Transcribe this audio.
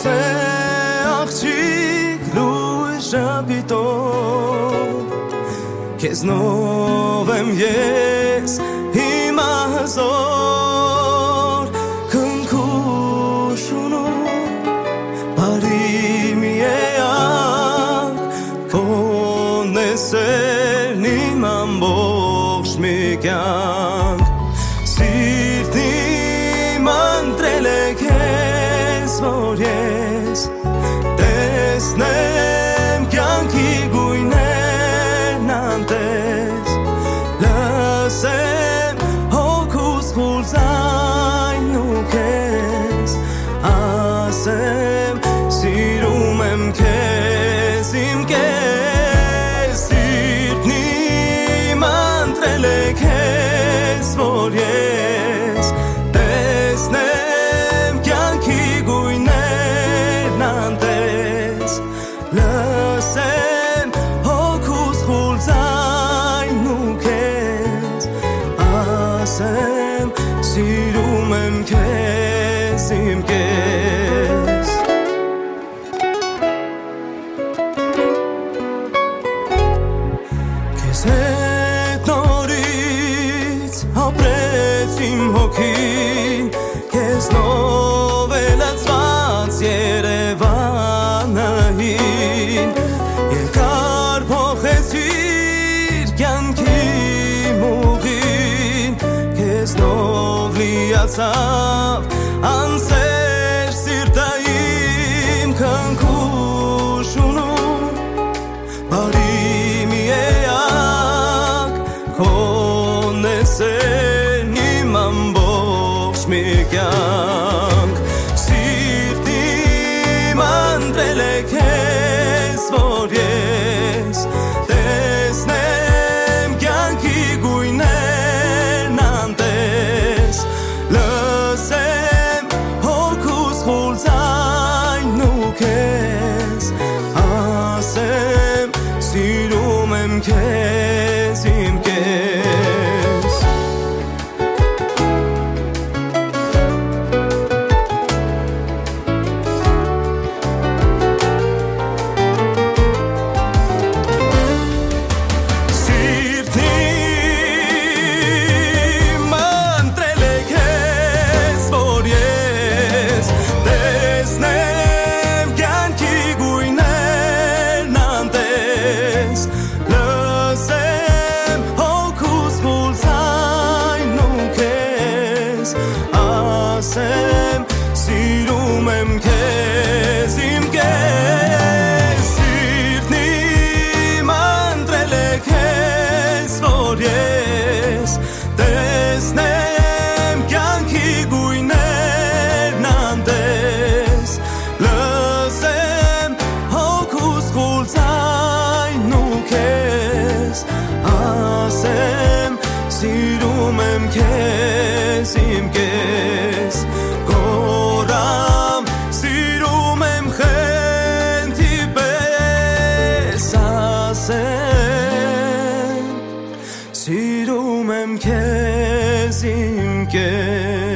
Ose աղջիկ լույս շապիտով Քեզ նով եմ ես հիմա հզոր Քնքուշունում բարի մի էակ Քոն ես էլ իմ ամբողջ մի կյանք Սիրտն իմ ընտրել է քեզ որ ես Տեսնեմ կյանքի գույներն անտես Լսեմ հոգուս խուլ ձայնն ու քեզ Ասեմ սիրում եմ քեզ իմ կես Սիրտն իմ ընտրել է քեզ որ ես Տեսնեմ կյանքի գույներն անտես Լսեմ հոգուս խուլ ձայնն ու քեզ Ասեմ սիրում եմ քեզ իմ կես Քեզ հետ նորից ապրեց իմ հոգին Քեզ նով է լցված Երևանահին Երկար փոխեցիր կյանքի մուղին Քեզ նով լիացավ անսեր սիրտային քնքուշունում Բարի մի էակ Քոն ես էլ իմ ամբողջ մի կյանք Սիրտն իմ ընտրել է քեզ որ ես Տեսնեմ կյանքի գույներն անտես Լսեմ հոգուս խուլ ձայնն ու քեզ Ասեմ սիրում եմ քեզ իմ կես Սիրտն իմ ընտրել է քեզ որ ես Տեսնեմ կյանքի գույներն անտես Լսեմ հոգուս խուլ ձայնն ու քեզ Ասեմ սիրում եմ քեզ իմ կես Սիրտն իմ ընտրել է քեզ որ ես Տեսնեմ կյանքի գույներն անտես Լսեմ հոգուս խուլ ձայնն ու քեզ Ասեմ սիրում եմ քեզ իմ կես Գորամ սիրում եմ խենթի պես Ասեմ, սիրում եմ քեզ իմ կես